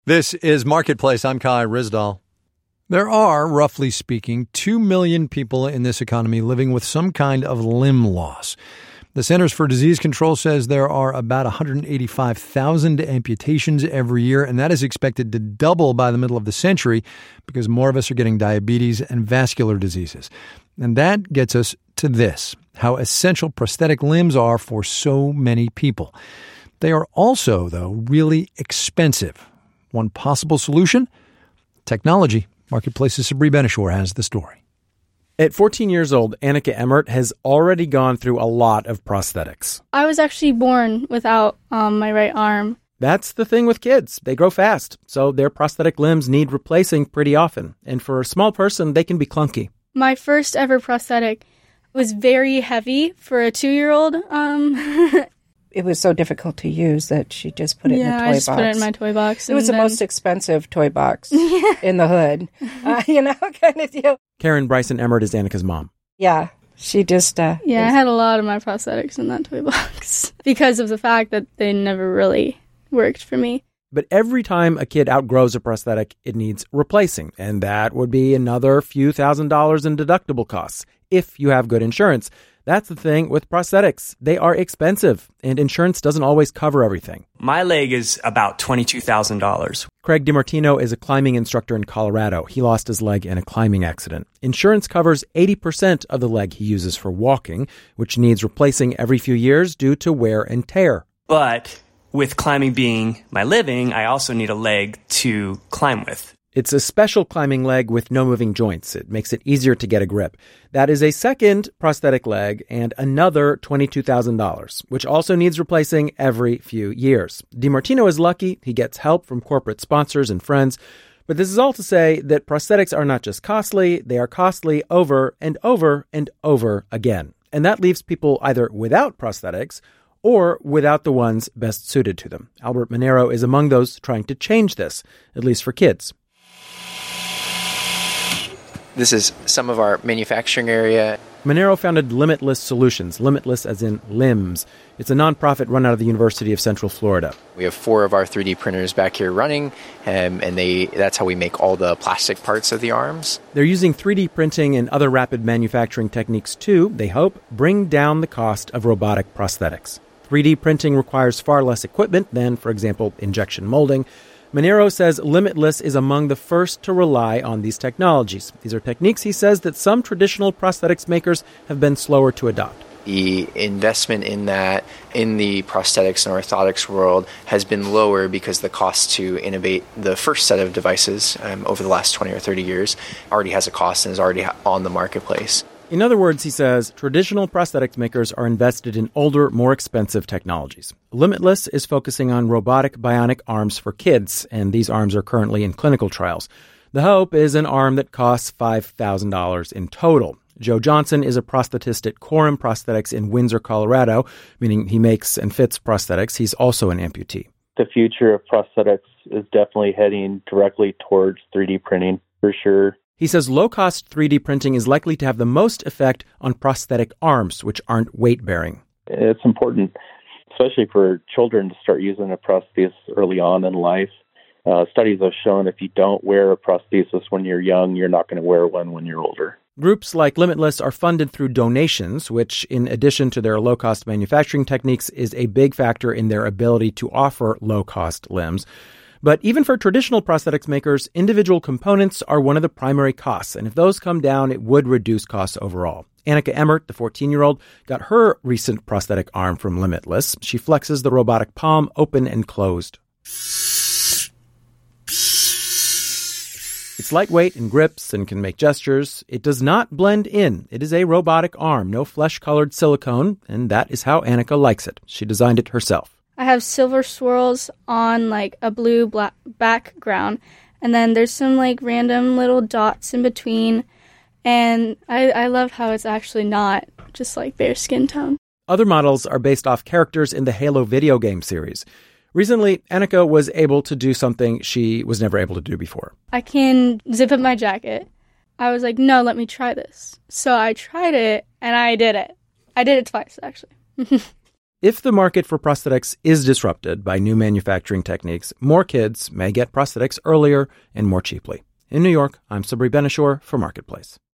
This is Marketplace. I'm Kai Ryssdal. There are, roughly speaking, 2 million people in this economy living with some kind of limb loss. The Centers for Disease Control says there are about 185,000 amputations every year, and that is expected to double by the middle of the century because more of us are getting diabetes and vascular diseases. And that gets us to this, how essential prosthetic limbs are for so many people. They are also, though, really expensive. One possible solution? Technology. Marketplace's Sabri Benishore has the story. At 14 years old, Annika Emmert has already gone through a lot of prosthetics. I was actually born without my right arm. That's the thing with kids. They grow fast, so their prosthetic limbs need replacing pretty often. And for a small person, they can be clunky. My first ever prosthetic was very heavy for a 2-year-old. It was so difficult to use that she just put it in the toy box. Yeah, I just put it in my toy box. It was the most expensive toy box in the hood, kind of deal. Karen Bryson Emmert is Annika's mom. Yeah, she just... I had a lot of my prosthetics in that toy box because of the fact that they never really worked for me. But every time a kid outgrows a prosthetic, it needs replacing, and that would be another few $1,000s in deductible costs, if you have good insurance. That's the thing with prosthetics. They are expensive, and insurance doesn't always cover everything. My leg is about $22,000. Craig DiMartino is a climbing instructor in Colorado. He lost his leg in a climbing accident. Insurance covers 80% of the leg he uses for walking, which needs replacing every few years due to wear and tear. But with climbing being my living, I also need a leg to climb with. It's a special climbing leg with no moving joints. It makes it easier to get a grip. That is a second prosthetic leg and another $22,000, which also needs replacing every few years. DiMartino is lucky. He gets help from corporate sponsors and friends. But this is all to say that prosthetics are not just costly, they are costly over and over and over again. And that leaves people either without prosthetics or without the ones best suited to them. Albert Manero is among those trying to change this, at least for kids. This is some of our manufacturing area. Manero founded Limitless Solutions, Limitless as in limbs. It's a nonprofit run out of the University of Central Florida. We have 4 of our 3D printers back here running, and that's how we make all the plastic parts of the arms. They're using 3D printing and other rapid manufacturing techniques to, they hope, bring down the cost of robotic prosthetics. 3D printing requires far less equipment than, for example, injection molding. Manero says Limitless is among the first to rely on these technologies. These are techniques, he says, that some traditional prosthetics makers have been slower to adopt. The investment in that, in the prosthetics and orthotics world, has been lower because the cost to innovate the first set of devices over the last 20 or 30 years already has a cost and is already on the marketplace. In other words, he says, traditional prosthetics makers are invested in older, more expensive technologies. Limitless is focusing on robotic bionic arms for kids, and these arms are currently in clinical trials. The hope is an arm that costs $5,000 in total. Joe Johnson is a prosthetist at Quorum Prosthetics in Windsor, Colorado, meaning he makes and fits prosthetics. He's also an amputee. The future of prosthetics is definitely heading directly towards 3D printing, for sure. He says low-cost 3D printing is likely to have the most effect on prosthetic arms, which aren't weight-bearing. It's important, especially for children, to start using a prosthesis early on in life. Studies have shown if you don't wear a prosthesis when you're young, you're not going to wear one when you're older. Groups like Limitless are funded through donations, which, in addition to their low-cost manufacturing techniques, is a big factor in their ability to offer low-cost limbs. But even for traditional prosthetics makers, individual components are one of the primary costs, and if those come down, it would reduce costs overall. Annika Emmert, the 14-year-old, got her recent prosthetic arm from Limitless. She flexes the robotic palm open and closed. It's lightweight and grips and can make gestures. It does not blend in. It is a robotic arm, no flesh-colored silicone, and that is how Annika likes it. She designed it herself. I have silver swirls on like a blue black background, and then there's some like random little dots in between, and I love how it's actually not just like bare skin tone. Other models are based off characters in the Halo video game series. Recently, Annika was able to do something she was never able to do before. I can zip up my jacket. I was like, no, let me try this. So I tried it, and I did it. I did it twice, actually. If the market for prosthetics is disrupted by new manufacturing techniques, more kids may get prosthetics earlier and more cheaply. In New York, I'm Sabri Benishore for Marketplace.